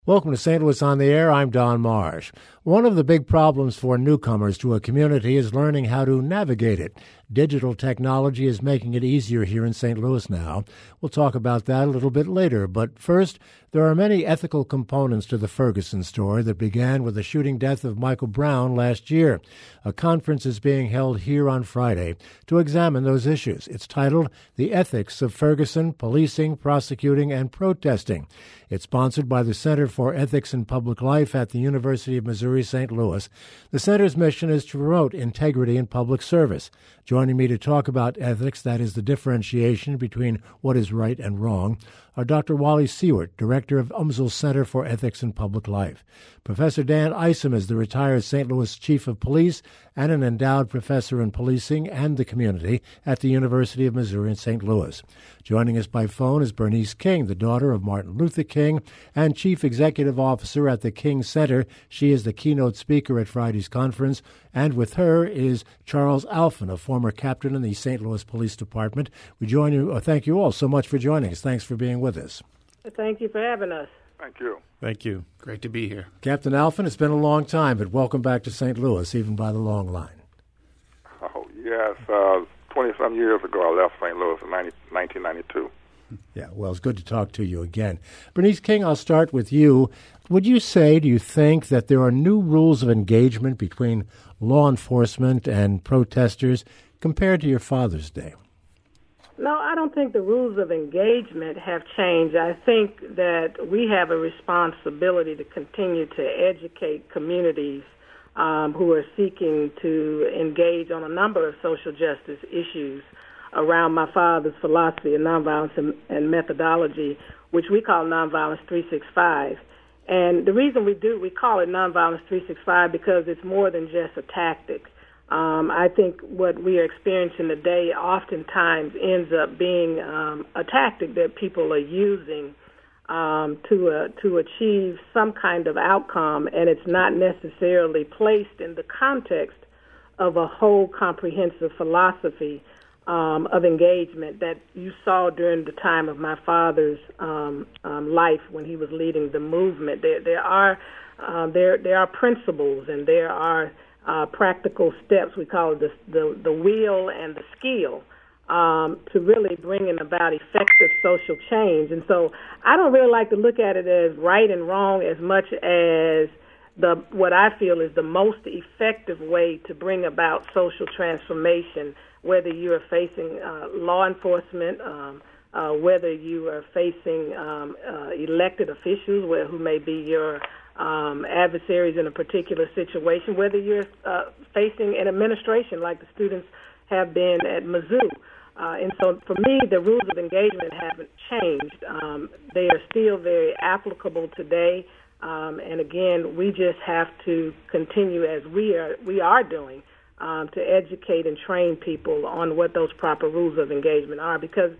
Welcome to St. Louis on the Air. I'm Don Marsh. One of the big problems for newcomers to a community is learning how to navigate it. Digital technology is making it easier here in St. Louis now. We'll talk about that a little bit later. But first, there are many ethical components to the Ferguson story that began with the shooting death of Michael Brown last year. A conference is being held here on Friday to examine those issues. It's titled The Ethics of Ferguson, Policing, Prosecuting, and Protesting. It's sponsored by the Center for Ethics in Public Life at the University of Missouri, St. Louis. The center's mission is to promote integrity in public service. Joining me to talk about ethics, that is the differentiation between what is right and wrong, are Dr. Wally Seward, Director of UMSL's Center for Ethics in Public Life. Professor Dan Isom is the retired St. Louis Chief of Police and an endowed professor in policing and the community at the University of Missouri in St. Louis. Joining us by phone is Bernice King, the daughter of Martin Luther King and Chief Executive Officer at the King Center. She is the keynote speaker at Friday's conference. And with her is Charles Alphen, a former captain in the St. Louis Police Department. We join you. Thank you all so much for joining us. Thanks for being with us. Thank you for having us. Thank you. Thank you. Great to be here. Captain Alphen, it's been a long time, but welcome back to St. Louis, even by the long line. Oh, yes. 20-some years ago, I left St. Louis in 1992. Yeah, well, it's good to talk to you again. Bernice King, I'll start with you. Would you say, do you think that there are new rules of engagement between law enforcement and protesters compared to your father's day? No, I don't think the rules of engagement have changed. I think that we have a responsibility to continue to educate communities who are seeking to engage on a number of social justice issues around my father's philosophy of nonviolence and methodology, which we call Nonviolence 365. And the reason we call it Nonviolence 365 because it's more than just a tactic. I think what we are experiencing today oftentimes ends up being a tactic that people are using to achieve some kind of outcome, and it's not necessarily placed in the context of a whole comprehensive philosophy of engagement that you saw during the time of my father's life when he was leading the movement. There are principles and there are practical steps. We call it the wheel and the skill to really bringing about effective social change. And so I don't really like to look at it as right and wrong as much as what I feel is the most effective way to bring about social transformation, whether you are facing law enforcement, whether you are facing elected officials who may be your adversaries in a particular situation, whether you're facing an administration like the students have been at Mizzou. And so for me, the rules of engagement haven't changed. They are still very applicable today. And again, we just have to continue as we are doing to educate and train people on what those proper rules of engagement are. Because,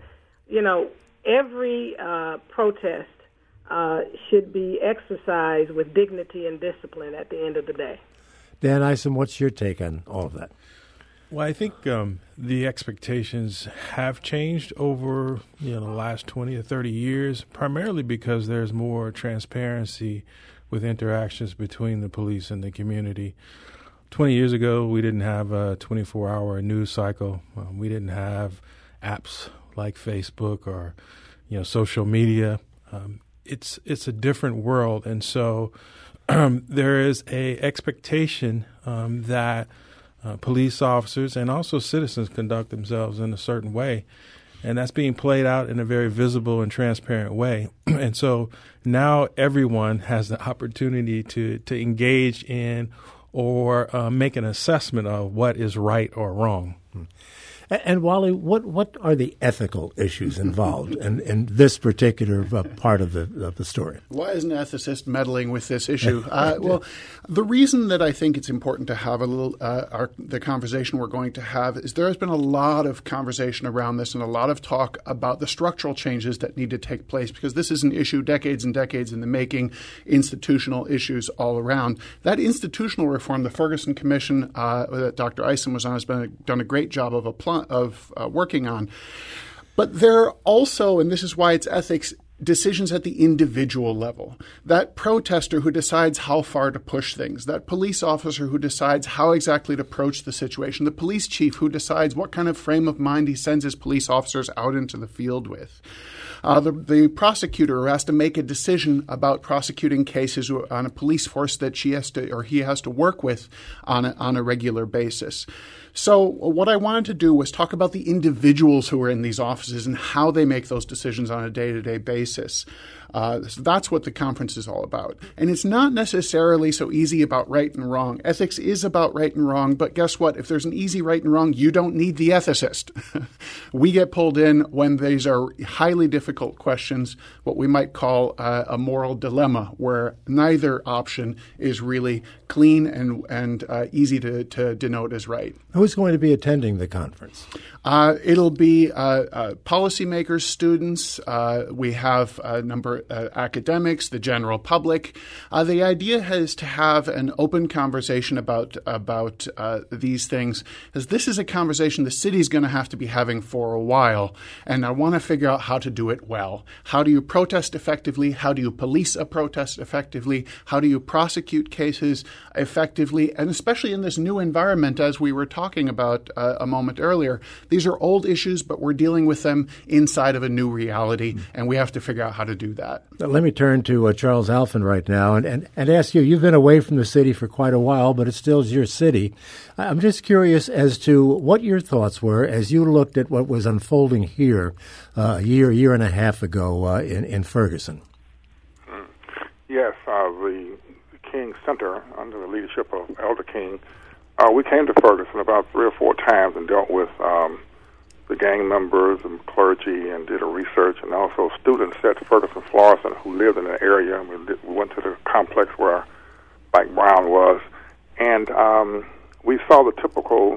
every protest should be exercised with dignity and discipline at the end of the day. Dan Isom, what's your take on all of that? Well, I think the expectations have changed over the last 20 to 30 years, primarily because there's more transparency with interactions between the police and the community. 20 years ago, we didn't have a 24-hour news cycle. We didn't have apps like Facebook or social media. It's a different world, and so there is a expectation that police officers and also citizens conduct themselves in a certain way, and that's being played out in a very visible and transparent way. And so now everyone has the opportunity to engage in or make an assessment of what is right or wrong. And Wally, what are the ethical issues involved in this particular part of the story? Why is an ethicist meddling with this issue? Well, the reason that I think it's important to have the conversation we're going to have is there has been a lot of conversation around this and a lot of talk about the structural changes that need to take place, because this is an issue decades and decades in the making, institutional issues all around. That institutional reform, the Ferguson Commission that Dr. Isom was on, has done a great job of working on. But there are also, and this is why it's ethics, decisions at the individual level. That protester who decides how far to push things, that police officer who decides how exactly to approach the situation, the police chief who decides what kind of frame of mind he sends his police officers out into the field with. The prosecutor who has to make a decision about prosecuting cases on a police force that he has to work with on a regular basis. So what I wanted to do was talk about the individuals who are in these offices and how they make those decisions on a day-to-day basis. So that's what the conference is all about. And it's not necessarily so easy about right and wrong. Ethics is about right and wrong, but guess what? If there's an easy right and wrong, you don't need the ethicist. We get pulled in when these are highly difficult questions, what we might call a moral dilemma, where neither option is really clean and easy to denote as right. Who's going to be attending the conference? It'll be policymakers, students. We have a number of academics, the general public. The idea is to have an open conversation about these things, as this is a conversation the city's going to have to be having for a while, and I want to figure out how to do it well. How do you protest effectively? How do you police a protest effectively? How do you prosecute cases effectively? And especially in this new environment, as we were talking about a moment earlier, these are old issues, but we're dealing with them inside of a new reality, and we have to figure out how to do that. Let me turn to Charles Alphen right now and ask you, you've been away from the city for quite a while, but it still is your city. I'm just curious as to what your thoughts were as you looked at what was unfolding here a year and a half ago in Ferguson. Yes, the King Center, under the leadership of Elder King, we came to Ferguson about 3 or 4 times and dealt with the gang members and clergy and did a research, and also students at Ferguson Florissant who lived in the area. And we went to the complex where Mike Brown was, and we saw the typical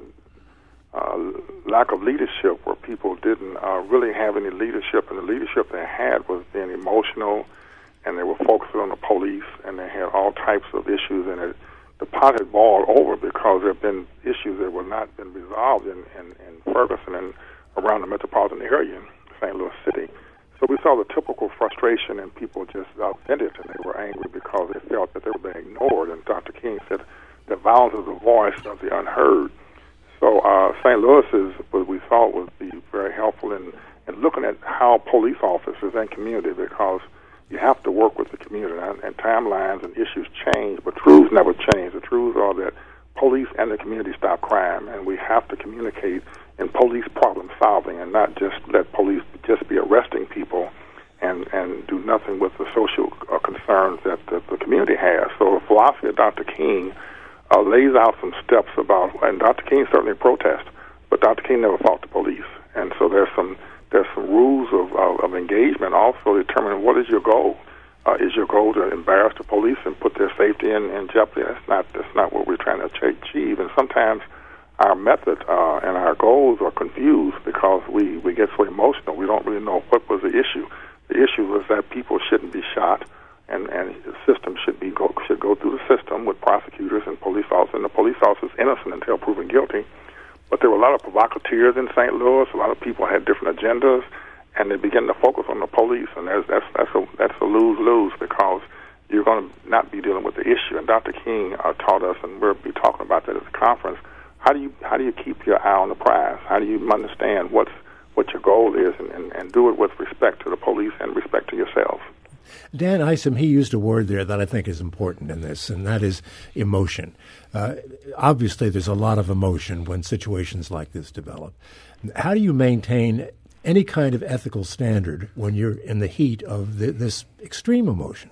lack of leadership, where people didn't really have any leadership, and the leadership they had was being emotional, and they were focusing on the police, and they had all types of issues, and the pot had boiled over because there have been issues that were not been resolved in Ferguson and around the metropolitan area in St. Louis City. So we saw the typical frustration, and people just vented, and they were angry because they felt that they were being ignored. And Dr. King said that violence is the voice of the unheard. So St. Louis is what we thought would be very helpful in looking at how police officers and community, because you have to work with the community, and timelines and issues change, but truths never change. The truths are that police and the community stop crime, and we have to communicate in police problem solving and not just let police just be arresting people and do nothing with the social concerns that the community has. So the philosophy of Dr. King lays out some steps about, and Dr. King certainly protests, but Dr. King never fought the police. And so there's some rules of engagement also determining what is your goal. Is your goal to embarrass the police and put their safety in jeopardy? That's not what we're trying to achieve. And sometimes our method and our goals are confused because we get so emotional. We don't really know what was the issue. The issue was that people shouldn't be shot, and the system should go through the system with prosecutors and police officers. And the police officer is innocent until proven guilty. But there were a lot of provocateurs in St. Louis. A lot of people had different agendas, and they began to focus on the police. And that's a lose-lose, because you're going to not be dealing with the issue. And Dr. King taught us, and we'll be talking about that at the conference. How do you keep your eye on the prize? How do you understand what your goal is, and do it with respect to the police and respect to yourself? Dan Isom, he used a word there that I think is important in this, and that is emotion. Obviously, there's a lot of emotion when situations like this develop. How do you maintain any kind of ethical standard when you're in the heat of this extreme emotion?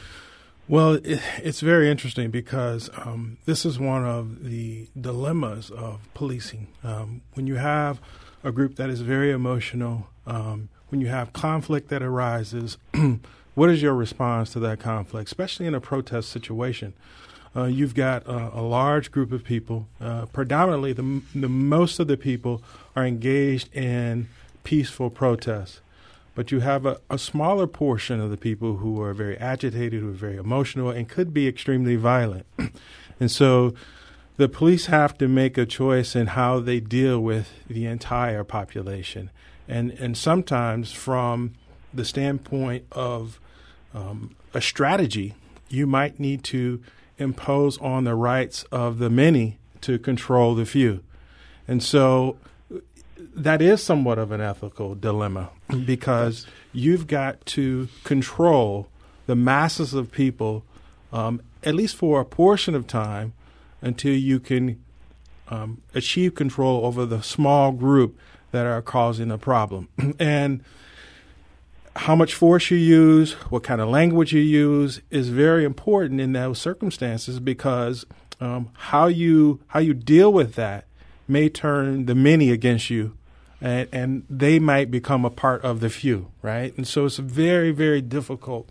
Well, it's very interesting because this is one of the dilemmas of policing. When you have a group that is very emotional, when you have conflict that arises, what is your response to that conflict, especially in a protest situation? You've got a large group of people. Predominantly, the most of the people are engaged in peaceful protests. But you have a smaller portion of the people who are very agitated, who are very emotional, and could be extremely violent. And so the police have to make a choice in how they deal with the entire population. And sometimes from the standpoint of a strategy, you might need to impose on the rights of the many to control the few. And so that is somewhat of an ethical dilemma, because you've got to control the masses of people, at least for a portion of time, until you can achieve control over the small group that are causing the problem. And how much force you use, what kind of language you use is very important in those circumstances, because how you deal with that may turn the many against you, and they might become a part of the few, right? And so it's a very, very difficult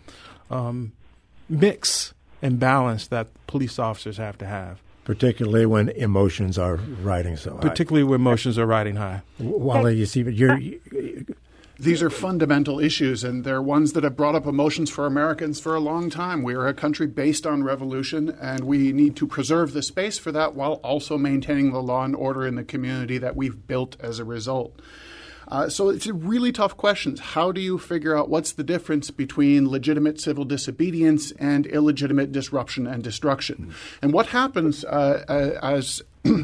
mix and balance that police officers have to have. Particularly when emotions are riding so high. Particularly when emotions are riding high. Wally, you see, these are fundamental issues, and they're ones that have brought up emotions for Americans for a long time. We are a country based on revolution, and we need to preserve the space for that while also maintaining the law and order in the community that we've built as a result. So it's a really tough question. How do you figure out what's the difference between legitimate civil disobedience and illegitimate disruption and destruction? And what happens as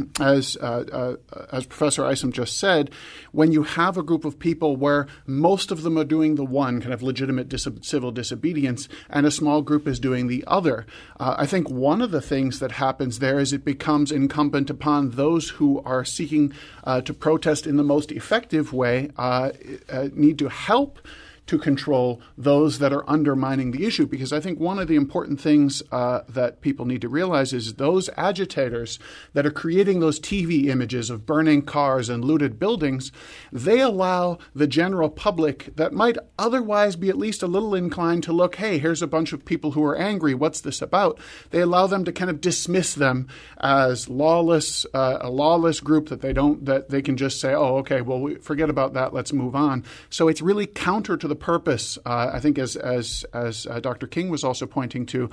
Professor Isom just said, when you have a group of people where most of them are doing the one, kind of legitimate civil disobedience, and a small group is doing the other, I think one of the things that happens there is it becomes incumbent upon those who are seeking to protest in the most effective way need to help to control those that are undermining the issue. Because I think one of the important things that people need to realize is those agitators that are creating those TV images of burning cars and looted buildings, they allow the general public that might otherwise be at least a little inclined to look, hey, here's a bunch of people who are angry, what's this about? They allow them to kind of dismiss them as lawless, a lawless group that they can just say, oh, okay, well, forget about that, let's move on. So it's really counter to the purpose, I think, as Dr. King was also pointing to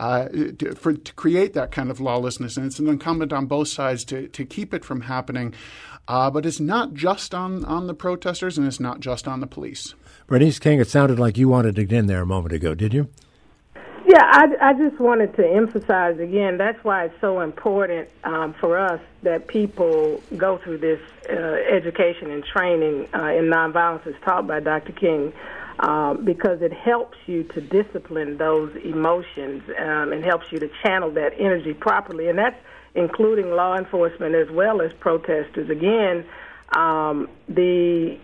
create that kind of lawlessness. And it's an incumbent on both sides to keep it from happening. But it's not just on the protesters, and it's not just on the police. Bernice King, it sounded like you wanted to get in there a moment ago, did you? Yeah, I just wanted to emphasize again, that's why it's so important for us that people go through this education and training in nonviolence as taught by Dr. King, because it helps you to discipline those emotions and helps you to channel that energy properly. And that's including law enforcement as well as protesters. Again, the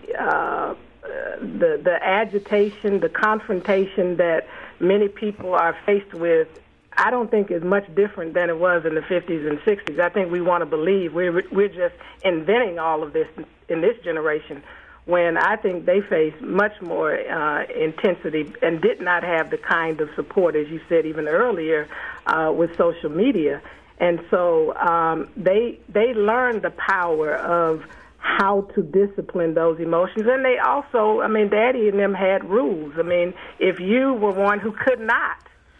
agitation, the confrontation that many people are faced with, I don't think is much different than it was in the 50s and 60s. I think we want to believe we're just inventing all of this in this generation, when I think they face much more intensity and did not have the kind of support, as you said even earlier, with social media. And so they learned the power of how to discipline those emotions. And they also, Daddy and them had rules. If you were one who could not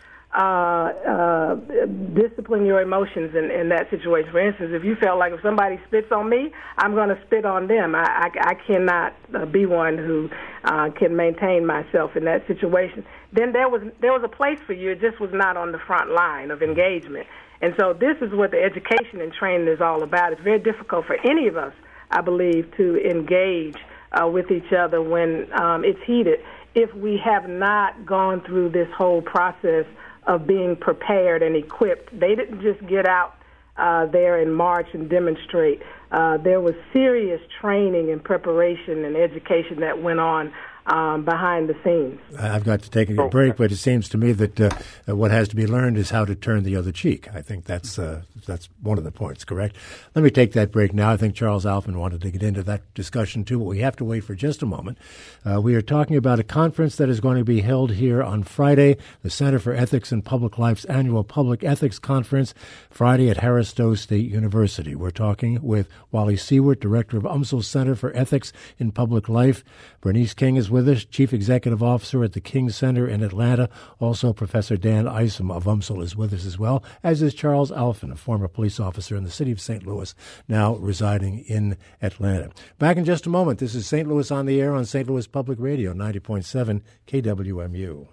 discipline your emotions in that situation, for instance, if you felt like if somebody spits on me, I'm going to spit on them. I cannot be one who can maintain myself in that situation. Then there was a place for you. It just was not on the front line of engagement. And so this is what the education and training is all about. It's very difficult for any of us, I believe, to engage with each other when it's heated if we have not gone through this whole process of being prepared and equipped. They didn't just get out there and march and demonstrate. There was serious training and preparation and education that went on behind the scenes. I've got to take a break, but it seems to me that what has to be learned is how to turn the other cheek. I think that's one of the points, correct? Let me take that break now. I think Charles Alphen wanted to get into that discussion too, but we have to wait for just a moment. We are talking about a conference that is going to be held here on Friday, the Center for Ethics in Public Life's annual Public Ethics Conference, Friday at Harris Stowe State University. We're talking with Wally Seward, Director of UMSL Center for Ethics in Public Life. Bernice King is with us, Chief Executive Officer at the King Center in Atlanta. Also, Professor Dan Isom of UMSL is with us as well, as is Charles Alphen, a former police officer in the city of St. Louis, now residing in Atlanta. Back in just a moment. This is St. Louis on the Air on St. Louis Public Radio, 90.7 KWMU.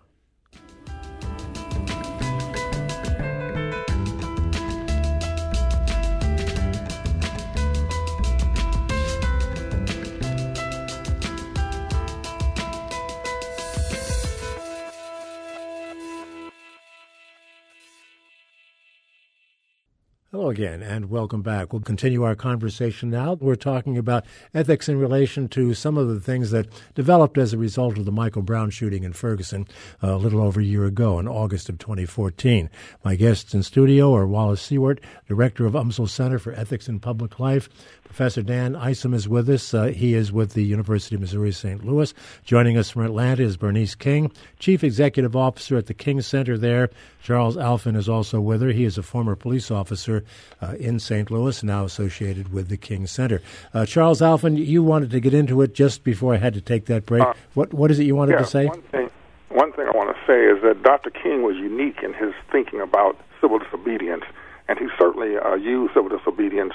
Hello again, and welcome back. We'll continue our conversation now. We're talking about ethics in relation to some of the things that developed as a result of the Michael Brown shooting in Ferguson a little over a year ago in August of 2014. My guests in studio are Wallace Seward, Director of UMSL Center for Ethics in Public Life. Professor Dan Isom is with us. He is with the University of Missouri St. Louis. Joining us from Atlanta is Bernice King, Chief Executive Officer at the King Center there. Charles Alphen is also with her. He is a former police officer in St. Louis, now associated with the King Center. Charles Alphen, you wanted to get into it just before I had to take that break. What is it you wanted to say? One thing I want to say is that Dr. King was unique in his thinking about civil disobedience. And he certainly used civil disobedience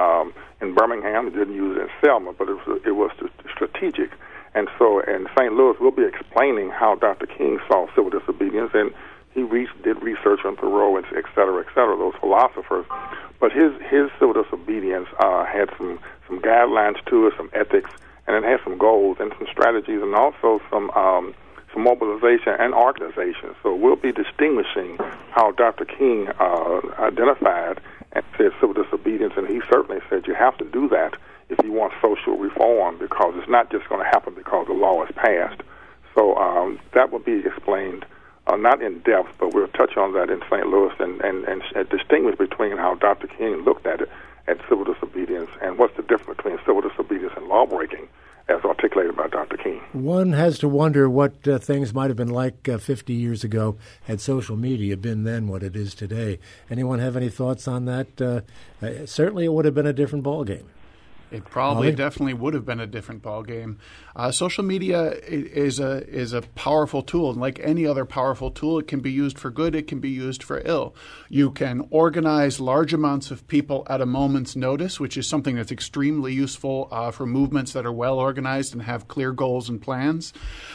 in Birmingham. He didn't use it in Selma, but it was strategic. And so in St. Louis, we'll be explaining how Dr. King saw civil disobedience, and he did research on Thoreau, et cetera, those philosophers. But his civil disobedience had some guidelines to it, some ethics, and it had some goals and some strategies, and also some mobilization and organization. So we'll be distinguishing how Dr. King identified and said civil disobedience, and he certainly said you have to do that if you want social reform, because it's not just going to happen because the law is passed. So that will be explained, not in depth, but we'll touch on that in St. Louis and distinguish between how Dr. King looked at it, at civil disobedience, and what's the difference between civil disobedience and lawbreaking, as articulated by Dr. King. One has to wonder what things might have been like 50 years ago had social media been then what it is today. Anyone have any thoughts on that? Certainly it would have been a different ballgame. It probably definitely would have been a different ballgame. Social media is a powerful tool, and like any other powerful tool, it can be used for good, it can be used for ill. You can organize large amounts of people at a moment's notice, which is something that's extremely useful for movements that are well organized and have clear goals and plans.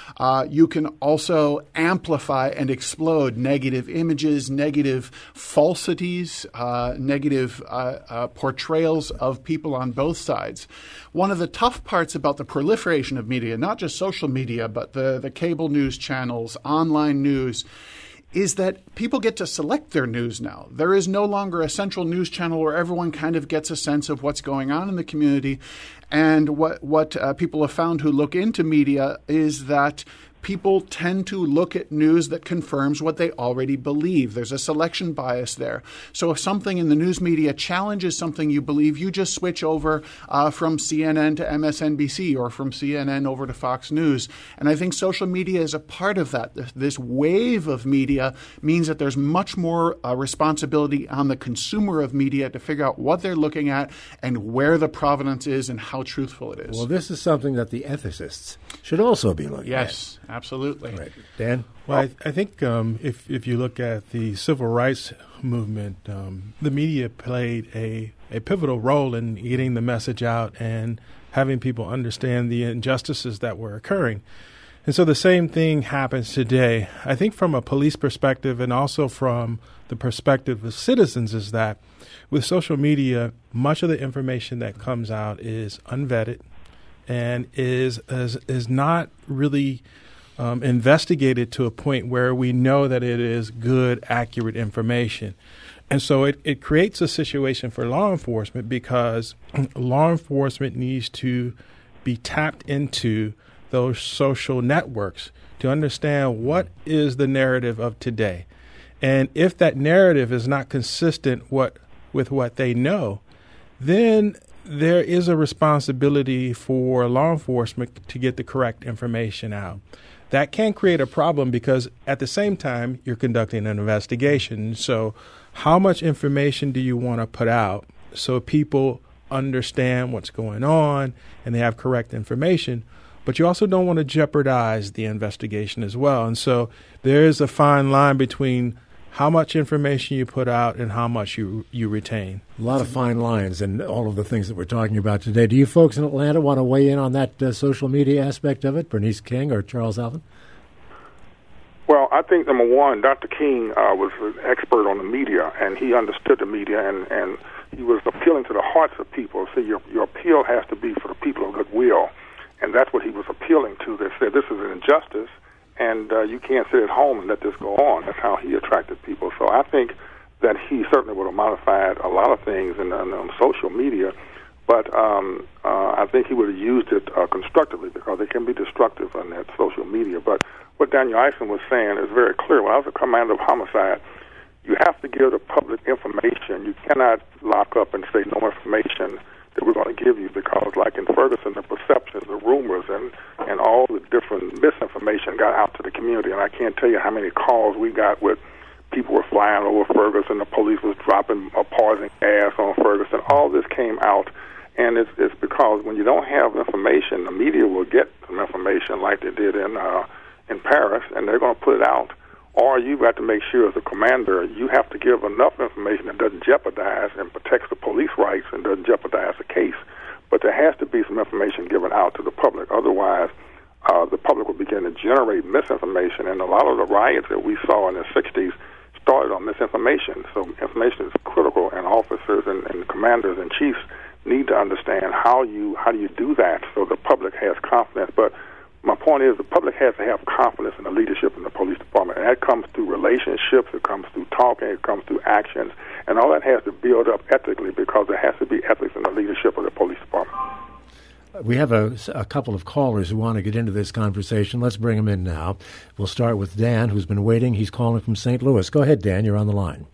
You can also amplify and explode negative images, negative falsities, negative portrayals of people on both sides. One of the tough parts about the proliferation of media, not just social media, but the cable news channels, online news, is that people get to select their news now. There is no longer a central news channel where everyone kind of gets a sense of what's going on in the community. And what people have found who look into media is that people tend to look at news that confirms what they already believe. There's a selection bias there. So if something in the news media challenges something you believe, you just switch over from CNN to MSNBC or from CNN over to Fox News. And I think social media is a part of that. This wave of media means that there's much more responsibility on the consumer of media to figure out what they're looking at and where the provenance is and how truthful it is. Well, this is something that the ethicists should also be looking at. Yes. Absolutely. Right. Dan? Well, I think if you look at the civil rights movement, the media played a pivotal role in getting the message out and having people understand the injustices that were occurring. And so the same thing happens today. I think from a police perspective and also from the perspective of citizens is that with social media, much of the information that comes out is unvetted and is not really investigated to a point where we know that it is good, accurate information. And so it creates a situation for law enforcement because law enforcement needs to be tapped into those social networks to understand what is the narrative of today. And if that narrative is not consistent with what they know, then there is a responsibility for law enforcement to get the correct information out. That can create a problem because at the same time, you're conducting an investigation. So how much information do you want to put out so people understand what's going on and they have correct information but you also don't want to jeopardize the investigation as well. And so there is a fine line between how much information you put out and how much you retain. A lot of fine lines and all of the things that we're talking about today. Do you folks in Atlanta want to weigh in on that social media aspect of it, Bernice King or Charles Alvin? Well, I think, number one, Dr. King was an expert on the media, and he understood the media, and he was appealing to the hearts of people. So your appeal has to be for the people of goodwill, and that's what he was appealing to. They said this is an injustice, and you can't sit at home and let this go on. That's how he attracted people. So I think that he certainly would have modified a lot of things on social media, but I think he would have used it constructively, because it can be destructive on that social media. But what Daniel Eisen was saying is very clear. When I was a commander of homicide, you have to give the public information. You cannot lock up and say no information that we're going to give you, because like in Ferguson, the perceptions, the rumors, and all the different misinformation got out to the community. And I can't tell you how many calls we got with people were flying over Ferguson, the police was dropping poison gas on Ferguson. All this came out, and it's because when you don't have information, the media will get some information like they did in Paris, and they're going to put it out. Or you've got to make sure as a commander you have to give enough information that doesn't jeopardize and protects the police rights and doesn't jeopardize the case. But there has to be some information given out to the public. Otherwise, the public will begin to generate misinformation. And a lot of the riots that we saw in the 60s started on misinformation. So information is critical, and officers and commanders and chiefs need to understand how do you do that so the public has confidence. But my point is, the public has to have confidence in the leadership in the police department, and that comes through relationships, it comes through talking, it comes through actions, and all that has to build up ethically, because there has to be ethics in the leadership of the police department. We have a couple of callers who want to get into this conversation. Let's bring them in now. We'll start with Dan, who's been waiting. He's calling from St. Louis. Go ahead, Dan. You're on the line.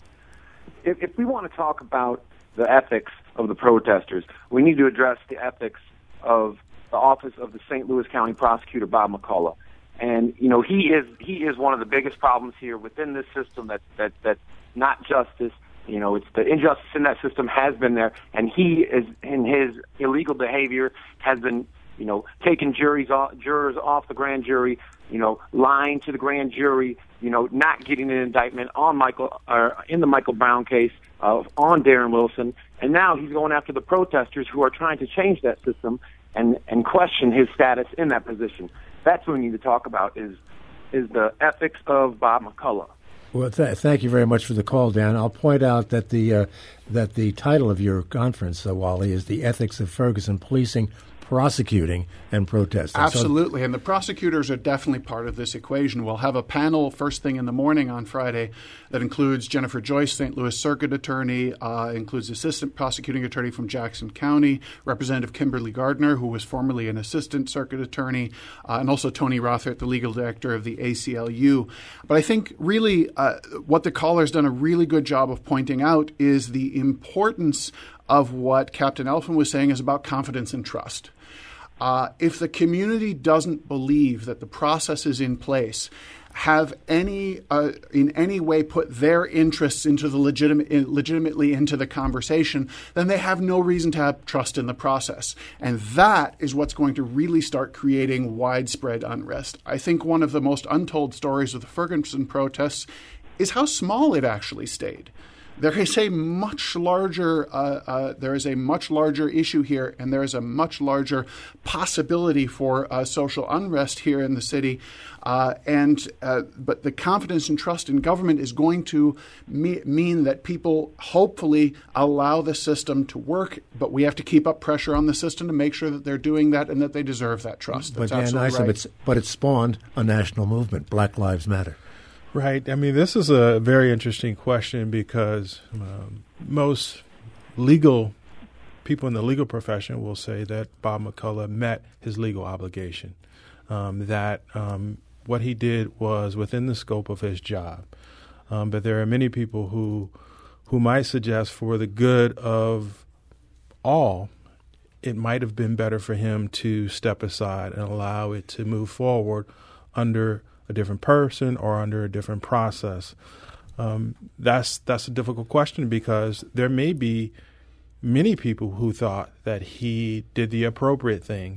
If we want to talk about the ethics of the protesters, we need to address the ethics of the office of the St. Louis County Prosecutor, Bob McCullough. And, you know, he is one of the biggest problems here within this system that's not justice. You know, it's the injustice in that system has been there, and he is, in his illegal behavior, has been, you know, taking jurors off the grand jury, you know, lying to the grand jury, you know, not getting an indictment on in the Michael Brown case, on Darren Wilson, and now he's going after the protesters who are trying to change that system and question his status in that position. That's what we need to talk about is the ethics of Bob McCullough. Well, thank you very much for the call, Dan. I'll point out that the title of your conference, Wally, is The Ethics of Ferguson Policing, Prosecuting, and Protesting. Absolutely, and the prosecutors are definitely part of this equation. We'll have a panel first thing in the morning on Friday that includes Jennifer Joyce, St. Louis Circuit Attorney, includes Assistant Prosecuting Attorney from Jackson County, Representative Kimberly Gardner, who was formerly an Assistant Circuit Attorney, and also Tony Rothert, the Legal Director of the ACLU. But I think really what the caller's done a really good job of pointing out is the importance of what Captain Elfin was saying is about confidence and trust. If the community doesn't believe that the processes in place have in any way put their interests into the legitimately into the conversation, then they have no reason to have trust in the process. And that is what's going to really start creating widespread unrest. I think one of the most untold stories of the Ferguson protests is how small it actually stayed. There is a much larger issue here, and there is a much larger possibility for social unrest here in the city. But the confidence and trust in government is going to mean that people hopefully allow the system to work. But we have to keep up pressure on the system to make sure that they're doing that and that they deserve that trust. That's absolutely right. But it spawned a national movement, Black Lives Matter. Right. I mean, this is a very interesting question because most legal people in the legal profession will say that Bob McCullough met his legal obligation, that what he did was within the scope of his job. But there are many people who might suggest for the good of all, it might have been better for him to step aside and allow it to move forward under a different person or under a different process. That's a difficult question because there may be many people who thought that he did the appropriate thing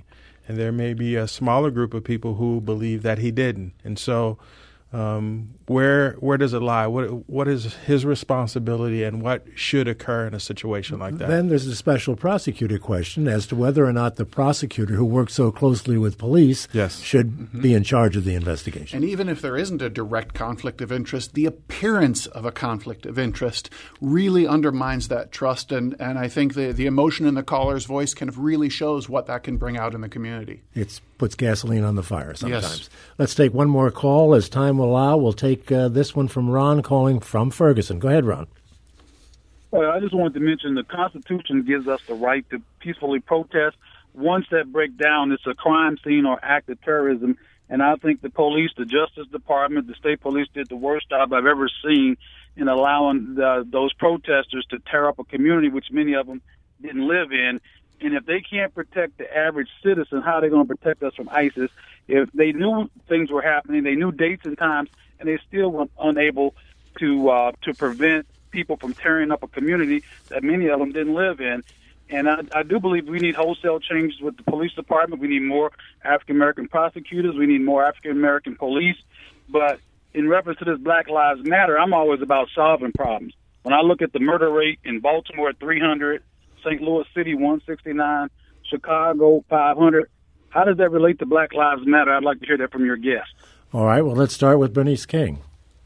and there may be a smaller group of people who believe that he didn't. And so where does it lie? What is his responsibility, and what should occur in a situation like that? Then there's the special prosecutor question as to whether or not the prosecutor who works so closely with police should be in charge of the investigation. And even if there isn't a direct conflict of interest, the appearance of a conflict of interest really undermines that trust. And I think the emotion in the caller's voice kind of really shows what that can bring out in the community. It puts gasoline on the fire sometimes. Yes. Let's take one more call as time will allow. We'll take this one from Ron calling from Ferguson. Go ahead, Ron. Well, I just wanted to mention the Constitution gives us the right to peacefully protest. Once that breaks down, it's a crime scene or act of terrorism. And I think the police, the Justice Department, the state police did the worst job I've ever seen in allowing those protesters to tear up a community which many of them didn't live in. And if they can't protect the average citizen, how are they going to protect us from ISIS? If they knew things were happening, they knew dates and times, and they still were unable to prevent people from tearing up a community that many of them didn't live in. And I do believe we need wholesale changes with the police department. We need more African-American prosecutors. We need more African-American police. But in reference to this Black Lives Matter, I'm always about solving problems. When I look at the murder rate in Baltimore at 300, St. Louis City 169, Chicago 500, how does that relate to Black Lives Matter? I'd like to hear that from your guest. All right. Well, let's start with Bernice King.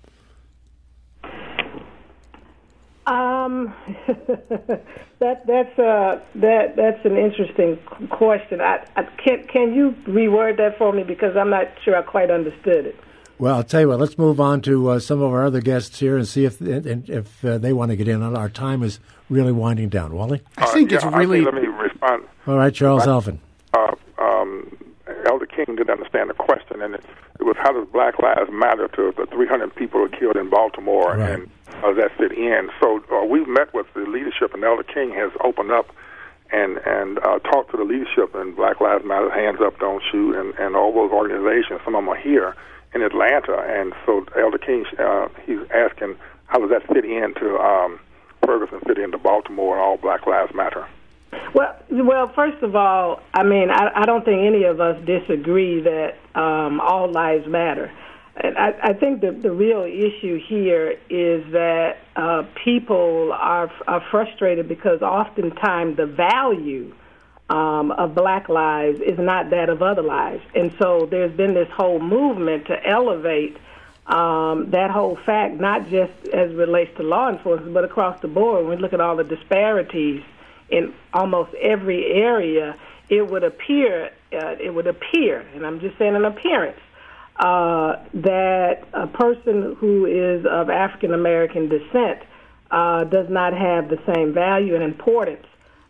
That's an interesting question. Can you reword that for me, because I'm not sure I quite understood it. Well, I'll tell you what. Let's move on to some of our other guests here and see if they want to get in. Our time is really winding down. Wally, I think it's really. Let me respond. All right, Charles Elfin. Elder King didn't understand the question, and it was how does Black Lives Matter to the 300 people who were killed in Baltimore, right, and how does that fit in? So we've met with the leadership, and Elder King has opened up and talked to the leadership in Black Lives Matter, Hands Up, Don't Shoot, and all those organizations. Some of them are here in Atlanta, and so Elder King, he's asking how does that fit into Ferguson, fit into Baltimore, and all Black Lives Matter? Well, first of all, I mean, I don't think any of us disagree that all lives matter. And I think the real issue here is that people are frustrated because oftentimes the value of Black lives is not that of other lives. And so there's been this whole movement to elevate that whole fact, not just as it relates to law enforcement, but across the board. When we look at all the disparities in almost every area, it would appear, and I'm just saying an appearance, that a person who is of African American descent does not have the same value and importance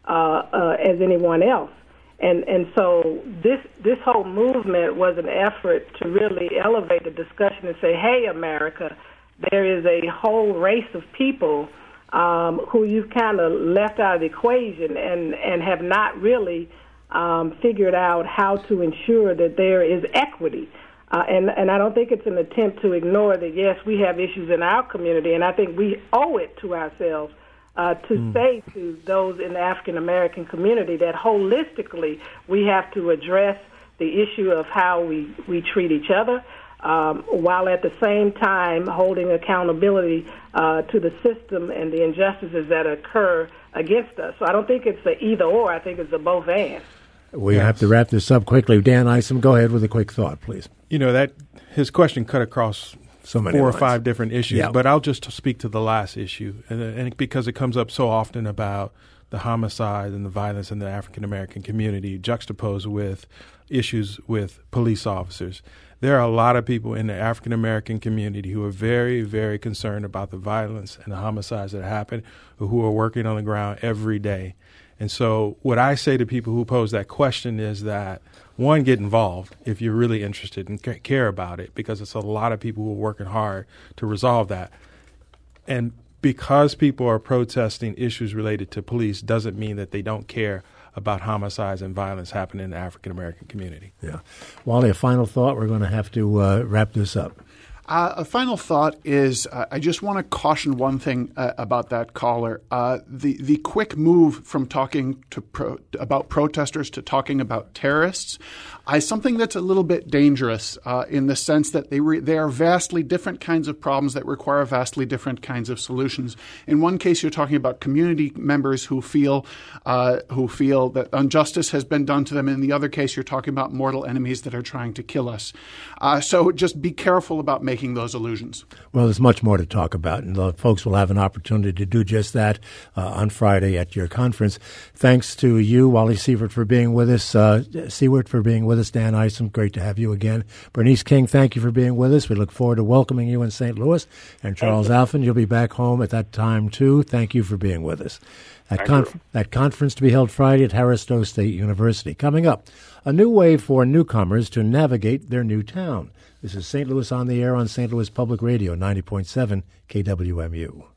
as anyone else. And so this whole movement was an effort to really elevate the discussion and say, hey, America, there is a whole race of people who you've kind of left out of the equation and have not really figured out how to ensure that there is equity. And I don't think it's an attempt to ignore that, yes, we have issues in our community, and I think we owe it to ourselves to say to those in the African-American community that holistically we have to address the issue of how we treat each other, while at the same time holding accountability to the system and the injustices that occur against us. So I don't think it's a either or. I think it's a both and. We have to wrap this up quickly. Dan Isom, go ahead with a quick thought, please. You know, that his question cut across so many 4 or lines. 5 different issues, but I'll just speak to the last issue, and because it comes up so often about the homicide and the violence in the African-American community juxtaposed with issues with police officers. There are a lot of people in the African-American community who are very, very concerned about the violence and the homicides that happen, who are working on the ground every day. And so what I say to people who pose that question is that, one, get involved if you're really interested and care about it, because it's a lot of people who are working hard to resolve that. And because people are protesting issues related to police doesn't mean that they don't care about homicides and violence happening in the African-American community. Yeah. Wally, a final thought. We're going to have to wrap this up. A final thought is I just want to caution one thing about that caller. The quick move from talking about protesters to talking about terrorists is something that's a little bit dangerous in the sense that they are vastly different kinds of problems that require vastly different kinds of solutions. In one case, you're talking about community members who feel that injustice has been done to them. In the other case, you're talking about mortal enemies that are trying to kill us. So just be careful about making those illusions. Well, there's much more to talk about, and the folks will have an opportunity to do just that on Friday at your conference. Thanks to you, Wally Sievert, for being with us. Dan Isom, great to have you again. Bernice King, thank you for being with us. We look forward to welcoming you in St. Louis. And Charles Alphen, you'll be back home at that time, too. Thank you for being with us. That conference to be held Friday at Harris Stowe State University. Coming up, a new way for newcomers to navigate their new town. This is St. Louis on the Air on St. Louis Public Radio, 90.7 KWMU.